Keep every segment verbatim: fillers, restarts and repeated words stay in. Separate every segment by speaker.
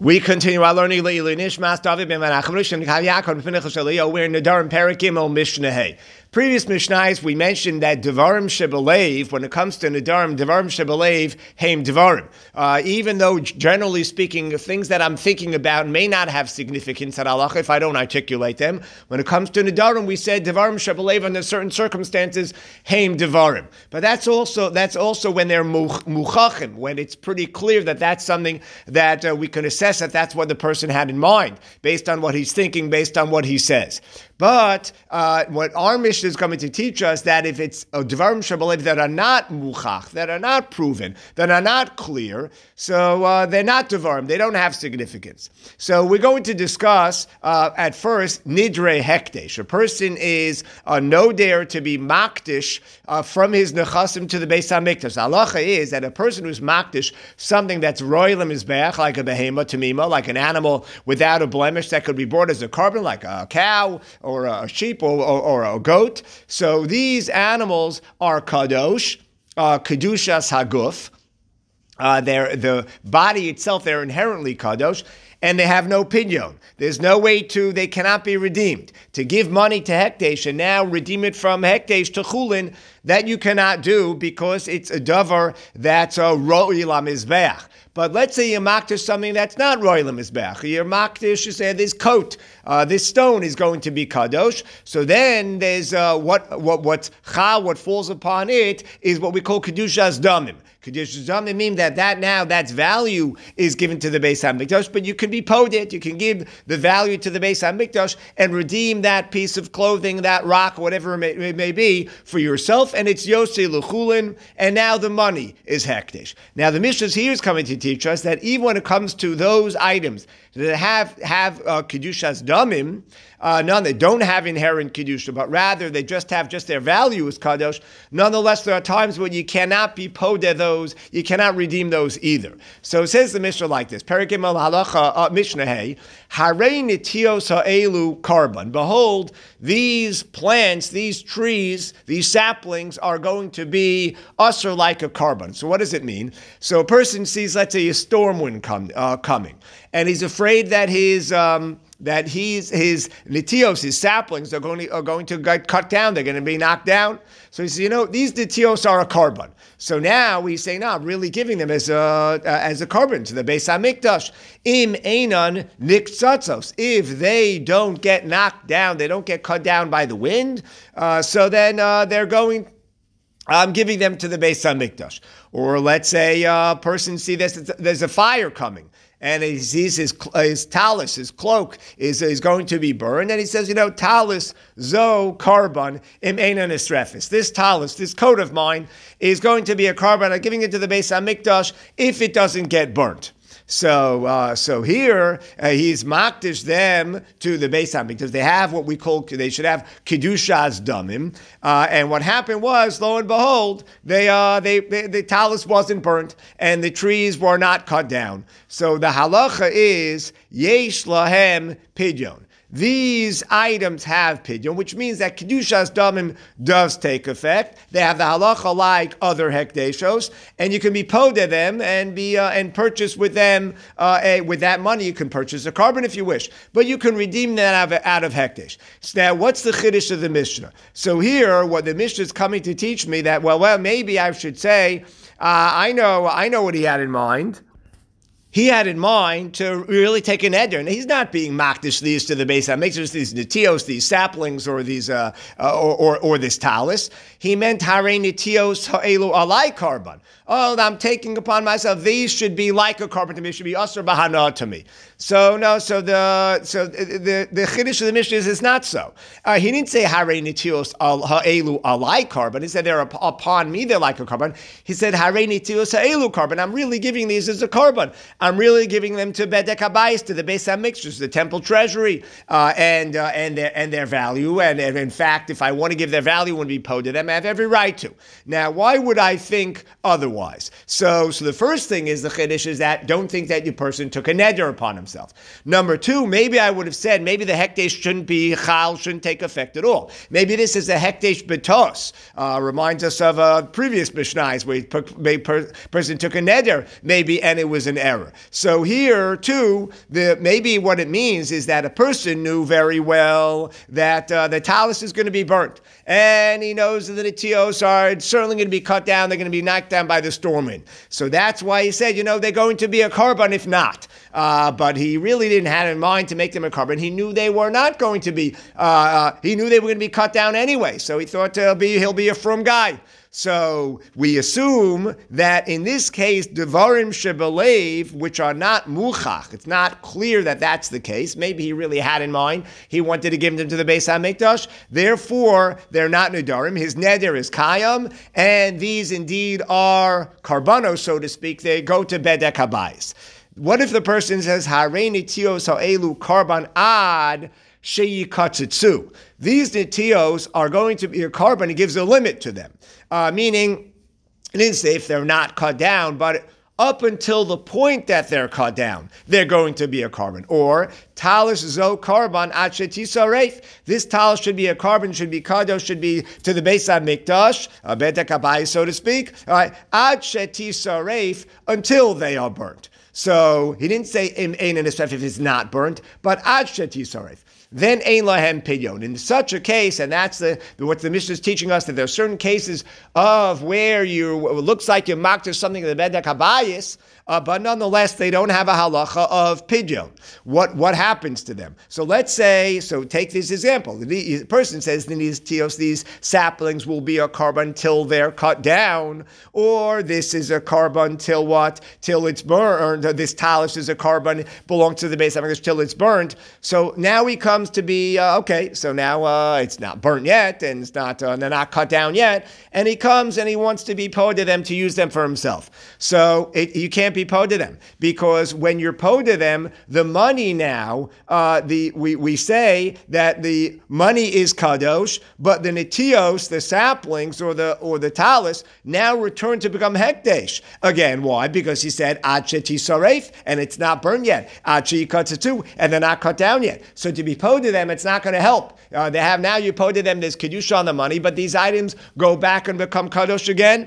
Speaker 1: We continue our learning. We're in Nedarim Perek Gimel Mishnah Hey. Previous Mishnahs, we mentioned that Devarim Shebelev, when it comes to Nedarim, Devarim Shebelev, Heim Devarim. Uh, even though, generally speaking, things that I'm thinking about may not have significance at halacha if I don't articulate them. When it comes to Nedarim, we said Devarim Shebelev under certain circumstances, Heim Devarim. But that's also that's also when they're muchachim, when it's pretty clear that that's something that uh, we can assess that that's what the person had in mind, based on what he's thinking, based on what he says. But uh, what our Mishnah is coming to teach us, that if it's a Devarim Shebelev that are not muchach, that are not proven, that are not clear, so uh, they're not Devarim, they don't have significance. So we're going to discuss uh, at first Nidre Hekdesh. A person is uh, no dare to be makdish uh, from his nechasim to the Beis HaMikdash. Halacha is that a person who's makdish something that's royal mizbeach, like a behema tamima, like an animal without a blemish that could be brought as a carbon, like a cow or a sheep or, or, or a goat. So these animals are kadosh, uh, kedushas haguf. Uh, they're the body itself, they're inherently kadosh, and they have no pidyon. There's no way to, they cannot be redeemed. To give money to Hekdesh and now redeem it from Hekdesh to Chulin, that you cannot do because it's a davar that's a ro'il mizbeach. But let's say you're makdish something that's not royal mizbeach. You're makdish, you say this coat, uh, this stone is going to be kadosh. So then there's uh, what what what's chal, what falls upon it is what we call kedushas damim. Kedushas damim mean that that now that's value is given to the Beis HaMikdash, but you can be poded, you can give the value to the Beis HaMikdash and redeem that piece of clothing, that rock, whatever it may, it may be, for yourself, and it's yosei l'chulin, and now the money is hekdesh. Now the Mishnah here is coming to teach us that even when it comes to those items that have have uh, kedushas damim, uh, none that don't have inherent kedusha, but rather they just have just their value as kadosh. Nonetheless, there are times when you cannot be podeh those, you cannot redeem those either. So it says the Mishnah like this: Perek Gimel halacha uh, Mishnah Hey, Harei nitios ha'elu karban. Behold, these plants, these trees, these saplings are going to be usher like a carbon. So what does it mean? So a person sees, let's say, a storm wind come, uh, coming, and he's afraid that his um, that he's his nitios, his saplings, are going to, are going to get cut down. They're going to be knocked down. So he says, you know, these nitios are a carbon. So now he's saying, no, I'm really giving them as a uh, as a carbon to the Beis HaMikdash. Im einan niktzatzos. If they don't get knocked down, they don't get cut down by the wind. Uh, so then uh, they're going. I'm giving them to the Beis HaMikdash. Or let's say a person see this, there's a fire coming, and he sees his his talis, his cloak is, is going to be burned, and he says, you know, talis zo carbon im einan esrefis. This talis, this coat of mine, is going to be a carbon. I'm giving it to the Beis HaMikdash if it doesn't get burnt. So, uh, so here uh, he's makdish them to the Beis HaMikdash. They have what we call, they should have kedushas damim. Uh, and what happened was, lo and behold, they, uh, they, they, the talus wasn't burnt and the trees were not cut down. So the halacha is yesh lahem pidyon. These items have pidyon, which means that kedushas damim does take effect. They have the halacha like other hekdeshos, and you can be podeh them and be uh, and purchase with them uh, a, with that money. You can purchase a carbon if you wish, but you can redeem that out of, out of hekdesh. So now, what's the chiddush of the Mishnah? So here, what the Mishnah is coming to teach me that well, well, maybe I should say, uh, I know, I know what he had in mind. He had in mind to really take an eder, and he's not being makdish these to the Beis HaMikdash, these nitios, these saplings, or these uh, uh, or, or or this talis. He meant harei nitios ha'elu alai carbon. Oh, I'm taking upon myself; these should be like a carbon to me. Should be usher bahana to me. So no, so the so the the chiddush of the Mishnah is it's not so. Uh, he didn't say harei nitios ha'elu alai carbon. He said they're upon me; they're like a carbon. He said harei nitios ha'elu carbon. I'm really giving these as a carbon. I'm really giving them to Bedek HaBayis, to the Beis HaMikdash, the temple treasury, uh, and uh, and their and their value. And, and in fact, if I want to give their value and be po to them, I have every right to. Now, why would I think otherwise? So, so the first thing is the chiddush is that don't think that your person took a neder upon himself. Number two, maybe I would have said maybe the hekdesh shouldn't be chal, shouldn't take effect at all. Maybe this is a hekdesh betos. Uh, reminds us of a previous mishnahs where a per, person took a neder, maybe, and it was an error. there. So here, too, the maybe what it means is that a person knew very well that uh, the talus is going to be burnt. And he knows that the netios are certainly going to be cut down. They're going to be knocked down by the storm wind. So that's why he said, you know, they're going to be a carbon if not. Uh, but he really didn't have in mind to make them a carbon. He knew they were not going to be, uh, uh, he knew they were going to be cut down anyway. So he thought he'll be, he'll be a frum guy. So we assume that in this case, devarim shebelev, which are not muchach, it's not clear that that's the case. Maybe he really had in mind, he wanted to give them to the Beis HaMikdash. Therefore, they're not nedarim. His neder is kayam, and these indeed are karbanos, so to speak. They go to bedek habayis. What if the person says, Harei netios ha'elu karban ad sheyikatzitzu? These netios are going to be a carbon. He gives a limit to them. Uh, meaning, it didn't say if they're not cut down, but up until the point that they're cut down, they're going to be a carbon. Or, talus zo carbon ad shetisaref. This talus should be a carbon, should be kadosh, should be to the Beis HaMikdash, a bedek habayis, so to speak, all right, ad shetisaref, until they are burnt. So, he didn't say im ein and if it's not burnt, but ad shetisaref. Then ein lahem pidyon. In such a case, and that's the what the Mishnah is teaching us, that there are certain cases of where you it looks like you're mocked to something in the bedek habayis, uh, but nonetheless they don't have a halacha of pidyon. What what happens to them? So let's say, so take this example. The person says these tios, these saplings will be a carbon till they're cut down, or this is a carbon till what? Till it's burned. This talus is a carbon, belongs to the Beis HaMikdash till it's burned. So now we come to be, uh, okay, so now uh, it's not burnt yet, and it's not, uh, they're not cut down yet, and he comes and he wants to be po to them to use them for himself. So it, you can't be po to them, because when you're po to them, the money now, uh, the we, we say that the money is kadosh, but the netios, the saplings, or the or the talus, now return to become hekdesh. Again, why? Because he said, ad shetisaref, and it's not burned yet. Ad sheyikatzitzu, and they're not cut down yet. So to be po to them, it's not going to help. Uh, they have now you po to them, there's kedusha on the money, but these items go back and become kadosh again.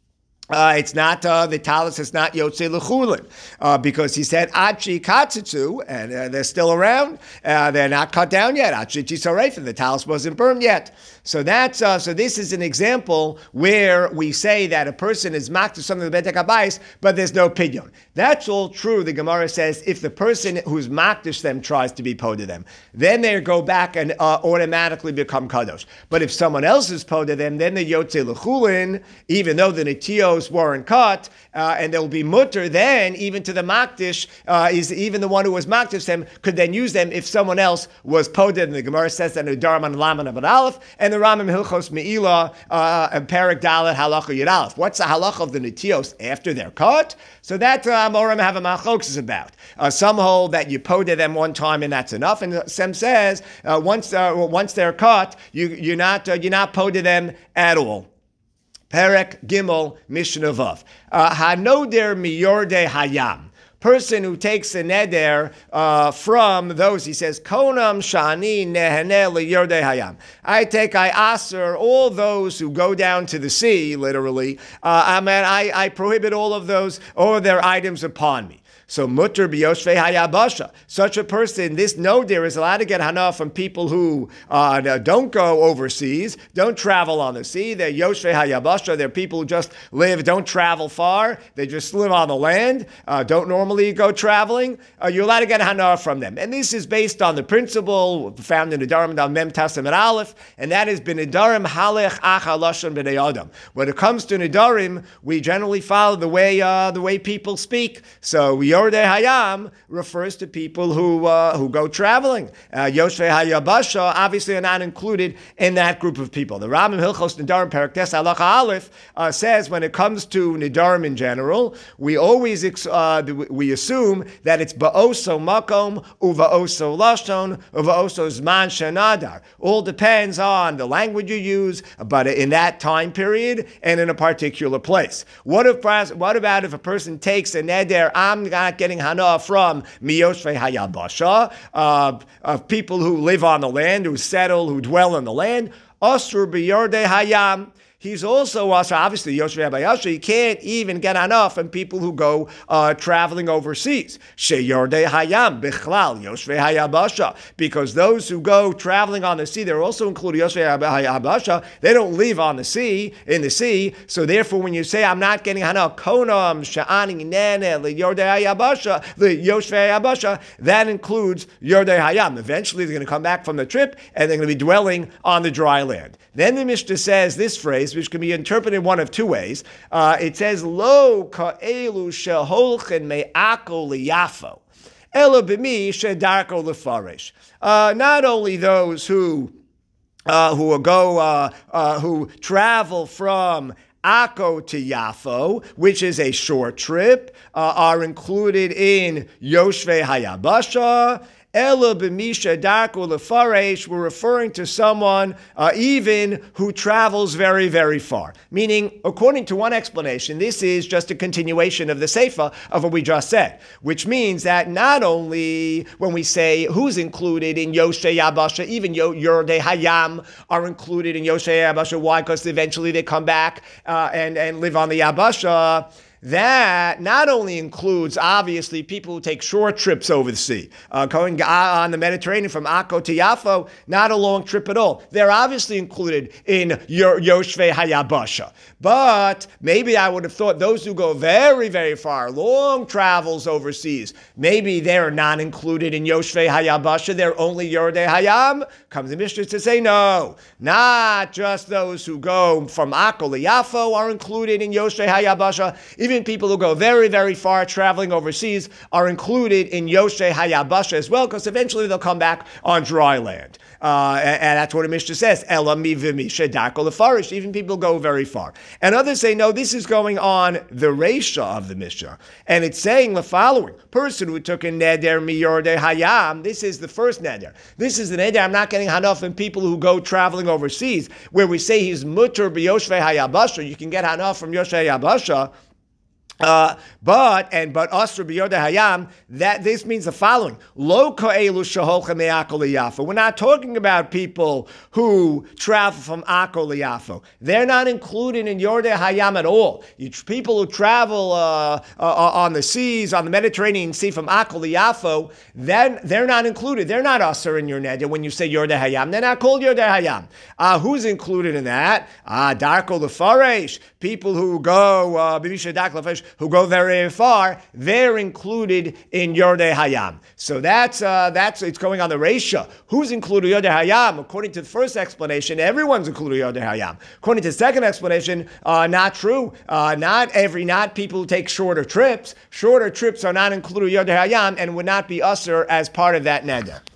Speaker 1: Uh, it's not, uh, the talus is not Yotzei L'chulin, uh, because he said, Achi Katzitzu, and uh, they're still around, uh, they're not cut down yet, Achi Tisaref, and the talus wasn't burned yet. So that's, uh, so this is an example where we say that a person is mocked to something in the Bedek HaBayis, but there's no pidyon. That's all true, the Gemara says, if the person who's mocked to them tries to be po to them, then they go back and uh, automatically become kadosh. But if someone else is po to them, then the Yotzei L'chulin, even though the Netiyos weren't cut, uh, and there will be mutter, then even to the makdish, uh, is even the one who was makdish them could then use them if someone else was poded. And the Gemara says that in Darman Laman Abad Aleph, and the Ramim Hilchos Me'ilah uh, and Perek Dalet Halacha Yud Aleph. What's the halacha of the netios after they're cut? So that uh, Amorim have a machlokes about. Uh, some hold that you poded them one time and that's enough, and some says uh, once uh, once they're cut, you you're not uh, you're not poded them at all. Perek Gimel Mishnah Vav. Hanoder miyorde hayam. Person who takes a neder uh, from those, he says, Konam shani nehene liyorde hayam. I take, I aser all those who go down to the sea, literally. Uh, I mean, I, I prohibit all of those, all of their items upon me. So mutter biyoshvei hayabasha. Such a person, this noder is allowed to get hana from people who uh, don't go overseas, don't travel on the sea. They're yoshvei hayabasha. They're people who just live, don't travel far. They just live on the land, uh, don't normally go traveling. Uh, you're allowed to get hana from them. And this is based on the principle found in the Nedarim Dal Mem Tasim and Aleph, and that is Nedarim halech acha lashon b'nei adam. When it comes to Nedarim, we generally follow the way uh, the way people speak. So we Yordei Hayam refers to people who uh, who go traveling. Uh, Yoshvei Hayabasha obviously are not included in that group of people. The Ramim Hilchos Nedarim Perek Tes Halacha Aleph uh, says when it comes to Nedarim in general, we always ex- uh, we assume that it's Ba'oso Makom Uva'oso Lashon Uva'oso Zman Shenadar. All depends on the language you use, but in that time period and in a particular place. What if what about if a person takes a neder? I'm not getting hana from miyoshvei hayabasha, uh, of people who live on the land, who settle, who dwell in the land. Asur b'yordei hayam. he's also also obviously Yoshvei Habayasha. He can't even get enough from people who go uh, traveling overseas. Sheyordei Hayam Bichlal Yoshvei Hayabasha, because those who go traveling on the sea, they're also included Yoshvei Hayabasha. They don't live on the sea in the sea. So therefore, when you say I'm not getting hana konam sha'ani nene le Yordei Hayabasha the Yoshvei Hayabasha, that includes Yordei Hayam. Eventually, they're going to come back from the trip and they're going to be dwelling on the dry land. Then the Mishnah says this phrase, which can be interpreted one of two ways. Uh, it says, Lo ka'elu sheholchen me'ako liyafo, elo b'mi shedarko lefaresh. Uh, not only those who uh, who go uh, uh, who travel from Akko to Yafo, which is a short trip, uh, are included in Yoshvei Hayabasha. Ela b'misha darko lefaresh, we're referring to someone uh, even who travels very, very far. Meaning, according to one explanation, this is just a continuation of the Seifa of what we just said, which means that not only when we say who's included in Yoshvei Hayabasha, even Yordei Hayam are included in Yoshvei Hayabasha. Why? Because eventually they come back uh, and, and live on the Yabasha. That not only includes, obviously, people who take short trips over the sea, uh, going on the Mediterranean from Akko to Yafo, not a long trip at all. They're obviously included in Yoshvei Hayabasha. But maybe I would have thought those who go very, very far, long travels overseas, maybe they're not included in Yoshvei Hayabasha. They're only Yordei Hayam. Comes the Mishnah to say, no, not just those who go from Akko to Yafo are included in Yoshvei Hayabasha. Even people who go very, very far traveling overseas are included in Yoshvei Hayabasha as well, because eventually they'll come back on dry land. Uh, and, and that's what the Mishnah says. Ela mi v'misha darko lefarish. Even people go very far. And others say, no, this is going on the Reisha of the Mishnah. And it's saying the following. Person who took a neder mi yordei hayam, this is the first neder. This is the neder, I'm not getting hanaf from people who go traveling overseas, where we say he's mutter b'yoshvei hayabasha. You can get hanaf from Yoshvei Hayabasha. Uh, but and but Asr b'Yordei Hayam, that this means the following: Lo ka'elu sheholcha me'Akko liyafo. We're not talking about people who travel from Akko liyafo. They're not included in Yordei Hayam at all. You, people who travel uh, uh, on the seas, on the Mediterranean Sea from Akko liyafo, then they're not included. They're not Asr in your neder when you say Yordei Hayam. They're not called Yordei Hayam. Uh, who's included in that? Ah, uh, Darko lefaresh. People who go uh, b'misha darko lefaresh, who go very far, they're included in Yordei Hayam. So that's uh, that's it's going on the Reisha. Who's included in Yordei Hayam? According to the first explanation, everyone's included in Yordei Hayam. According to the second explanation, uh, not true. Uh, not every, not people who take shorter trips. Shorter trips are not included in Yordei Hayam and would not be usher as part of that neder.